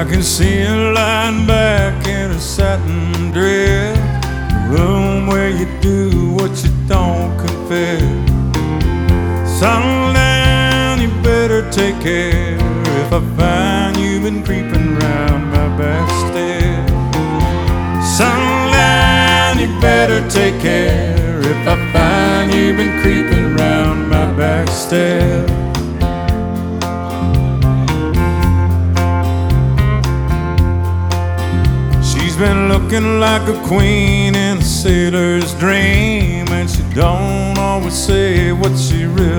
I can see her lying back in a satin dress, the room where you do what you don't confess. Settle down, you better take care if I find you've been creeping round my back stairs. Settle down, you better take care if I find you've been creeping round my back stairs. She's been looking like a queen in a sailor's dream, and she don't always say what she really